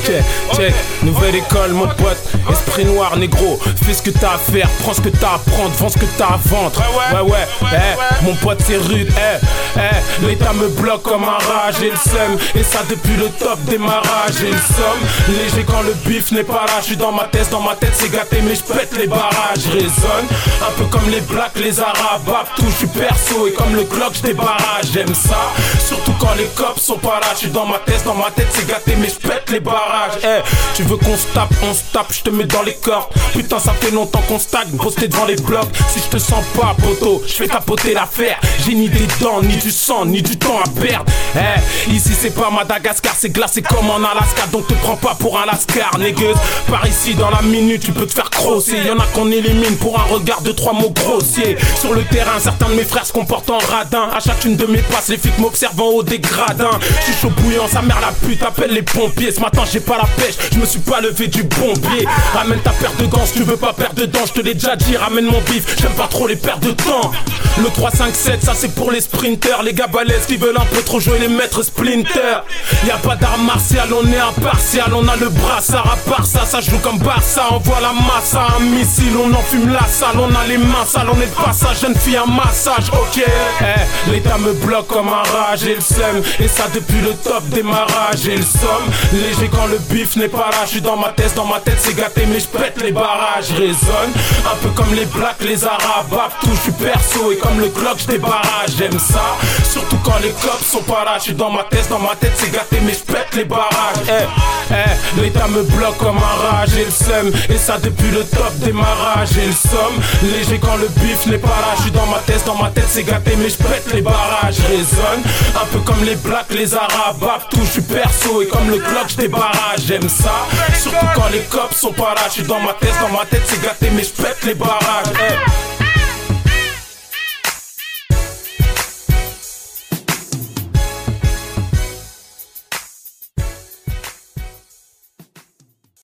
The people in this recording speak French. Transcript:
check, nouvelle école mon pote. Esprit noir négro, fais ce que t'as à faire, prends ce que t'as à prendre, vends ce que t'as à vendre. Ouais, mon pote c'est rude, l'état me bloque comme un rage et le seum. Et ça depuis le top démarrage et le somme. Léger quand le bif n'est pas là, je suis dans ma tête c'est gâté mais je pète les barrages. Je résonne, un peu comme les blacks, les arabes, bap tout, je suis perso et comme le clock je débarrage. J'aime ça, surtout quand les cops sont pas là, je suis dans ma tête c'est gâté mais je pète les barrages. Tu veux qu'on se tape, on se tape, je te mets dans les cordes. Putain ça fait longtemps qu'on stagne, posté devant les blocs. Si je te sens pas poteau, je fais capoter l'affaire. J'ai ni des dents, ni du sang, ni du temps à perdre. Ici c'est pas Madagascar, c'est glacé comme en Alaska. Donc te prends pas pour un lascar, négueuse. Par ici dans la minute tu peux te faire crosser. Y'en a qu'on élimine pour un regard de 3 mots grossiers. Sur le terrain certains de mes frères se comportent en radin. À chacune de mes passes les flics m'observent en haut des gradins. Je suis chaud bouillant, sa mère la pute, appelle les pompiers. Ce matin j'ai pas la pêche, je me suis pas levé du bon pied. Ramène ta paire de gants si tu veux pas perdre dedans. Je te l'ai déjà dit, ramène mon bif, j'aime pas trop les pertes de temps. Le 3-5-7 ça c'est pour les sprinters. Les gars balèzes qui veulent un peu trop jouer les maîtres Splinter. Y'a pas d'art martial, on est impartial. On a le brassard à part ça, ça joue comme Barça. Envoie la masse à un missile, on enfume la salle. On a les mains sales, on est de passage, jeune fille un massage, ok. L'état me bloque comme un rage et le seum. Et ça depuis le top démarrage et le somme. Léger quand le bif n'est pas là, je suis dans ma tête c'est gâté mais je pète les barrages. Je résonne, un peu comme les blacks, les arabes, bap tout, je suis perso et comme le clock je débarrage. J'aime ça, surtout quand les cops sont pas là, je suis dans ma tête c'est gâté mais je pète les barrages. L'état me bloque comme un rage et le seum. Et ça depuis le top démarrage et le somme. Léger quand le bif n'est pas là, je suis dans ma tête c'est gâté mais je pète les barrages. Je résonne, un peu comme les blacks, les arabes, bap tout, je suis perso et comme le clock je débarrage. J'aime ça, surtout quand les cops sont pas là, je suis dans ma tête c'est gâté mais je pète les barrages.